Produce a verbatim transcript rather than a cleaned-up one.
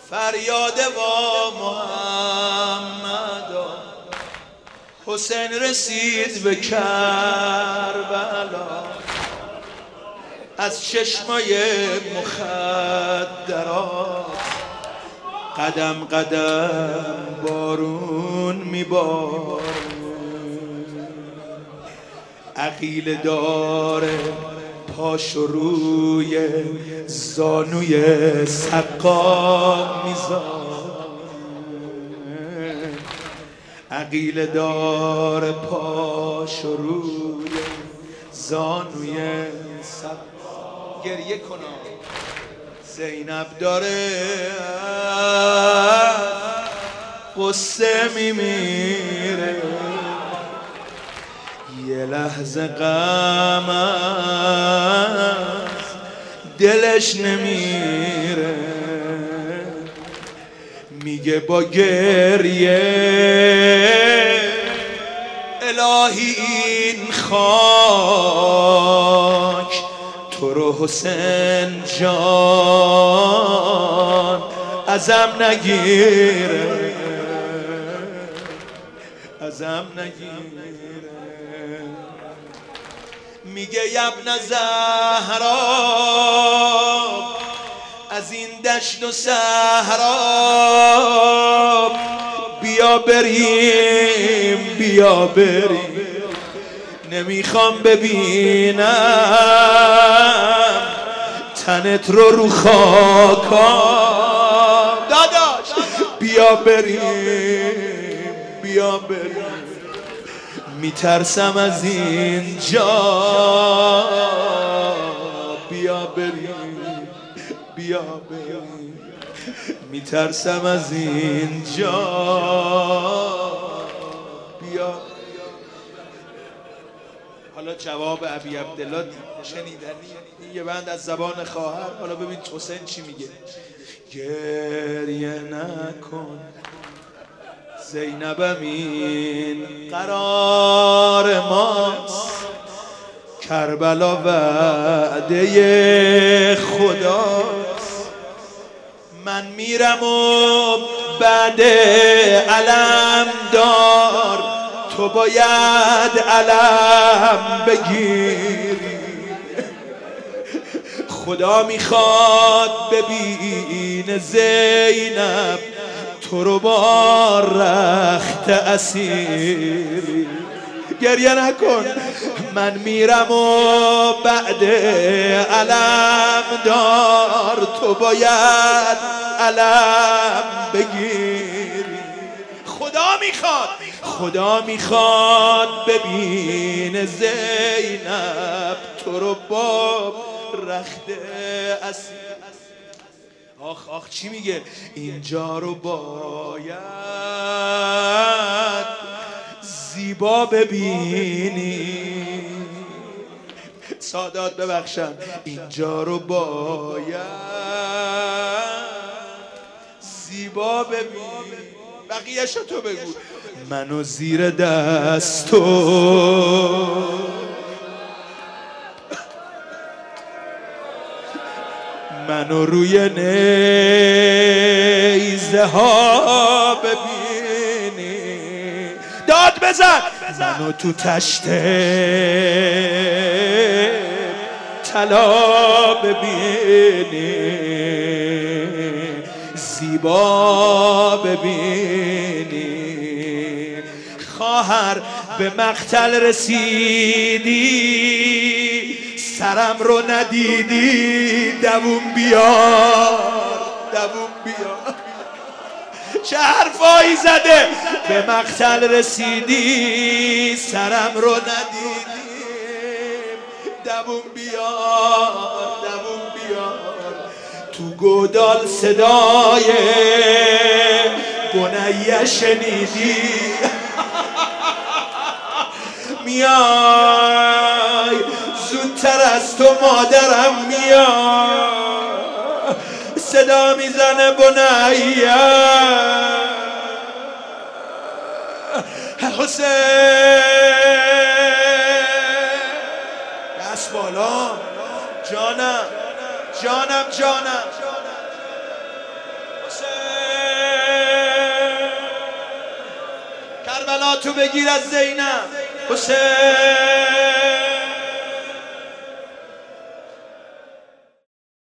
فریاد وا محمد حسین رسید به کربلا، از چشمای مخدرات قدم قدم بارون میباره. عقیله داره پاشو روی زانوی سقا میذاره. عقیله داره پاشو روی زانوی سقا. گریه کنم زینب داره قصه میمیره، یه لحظه غم از دلش نمیره. میگه با گریه الهی این خاک تو رو حسین جان ازم نگیره، ازم نگیره. میگه یبن زهرا از این دشت و صحرا بیا بریم، بیا بریم. نمیخوام ببینم تنت رو رو خاکا داداش. بیا بریم، بیا بریم. میترسم از اینجا، بیا بریم، بیا بریم. میترسم از اینجا، بیا. حالا جواب ابی عبدالله شنیدنی یه بند از زبان خواهر. حالا ببین حسین چی میگه. گریه نکن زینبم این قرار ماست، کربلا وعده خداست. من میرم و بعد علم دار تو باید علم بگیری. خدا میخواد ببینه زینب تو رو با رخت اسیری. گریه نکن. من میرم و بعد علم دار تو باید علم بگیری. خدا میخواد، خدا میخواد ببینه زینب تو رو با رخت اسیر. آخ آخ چی میگه. اینجا رو باید زیبا ببینی. سادات ببخشم. اینجا رو باید زیبا ببینی. بقیه‌شو تو بگو. منو زیر دستو منو روی نیزه ها ببینی. داد بزن. منو تو تشت طلا ببینی، زیبا ببینی. خواهر به مقتل رسیدی، سرم رو ندیدی. دووم بیار، دووم بیار. چه حرفایی زده. به مقتل رسیدی، سرم رو ندیدیم. دووم بیار، دووم بیار. تو گودال صدای بنیه شنیدی. میای زودتر از تو مادرم میاد. صدا میزنه بنیه. حسین دست بالا. جانم جانم جانم. حسین کربلا تو بگیر از زینب حسین